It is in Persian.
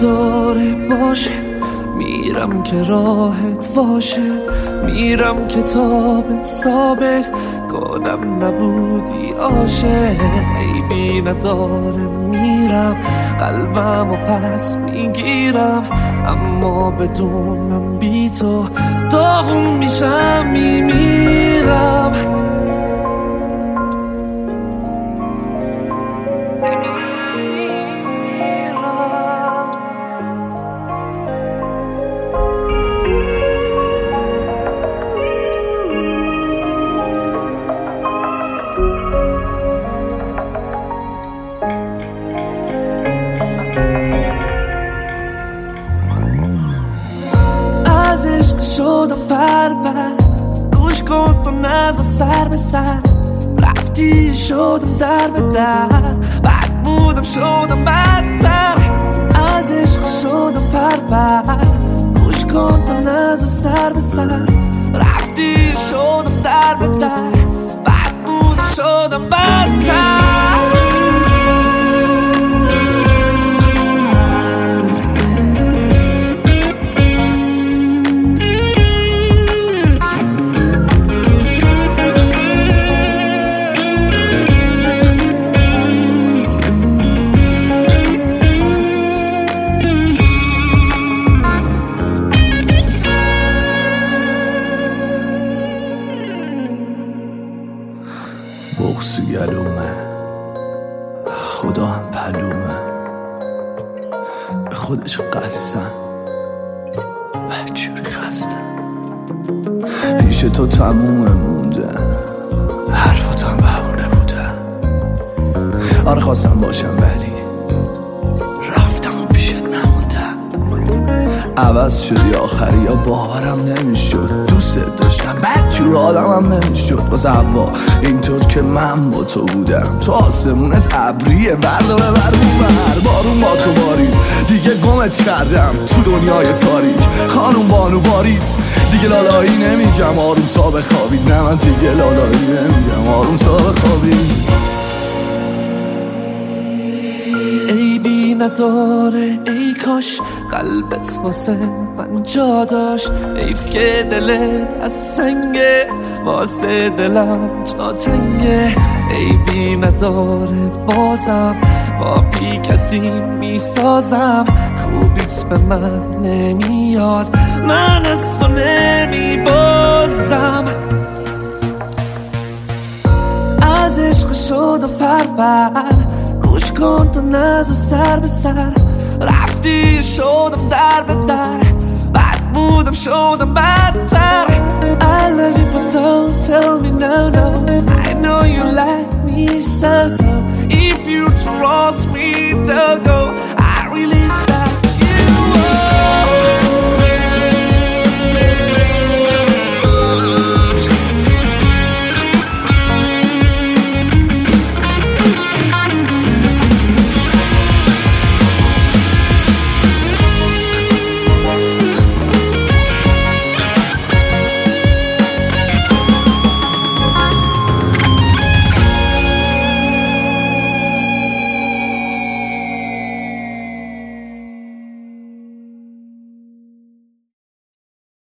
نداره باشه، میرم که راحت باشه، میرم کتابت ثابت کنم نبودی عاشق. عیبی نداره میرم قلبم و پس میگیرم، اما بدونم بی تو داغون میشم میمیرم. از عشق شدم بربر، گوش کن تو نزا سر به سر، رفتی شدم در به در، بد بودم شدم بدتر. از عشق شدم بربر، گوش کن تو نزا سر به سر، رفتی شدم در به در، بد بودم شدم بدتر. بغض گلومه، خدا هم پلومه، به خودش قسم بدجوری خستم. پیش تو تمومه موندن، حرفاتم بهونه بودن. آره خواستم باشم ولی رفتم و پیشت نموندم. عوض شدی آخری یا باورم نمیشد، دوست داشتم بدجور آدمم نمیشد. واسه هوا اینطور که من با تو بودم، تو آسمونت ابریه بردار ببر بر بارون با تو بارید دیگه گمت کردم تو دنیای تاریک. خانوم بانو باریت دیگه لالایی نمیگم آروم تا بخوابید، نه من دیگه لالایی نمیگم آروم تا بخوابید. عیبی نداره ای کاش قلبت واسه من جا داشت، حیف که دلت از سنگه واسه دلم جا تنگه. عیبی نداره بازم با بی کسی میسازم، خوبیت به من نمیاد من از تو نمیبازم. از عشق شدم پربر، گوش کن تو نزا سر به سر، رفتی شدم در به در، بد بودم شدم بدتر. I love you but don't tell me no no, I know you like me so so. If you trust me don't go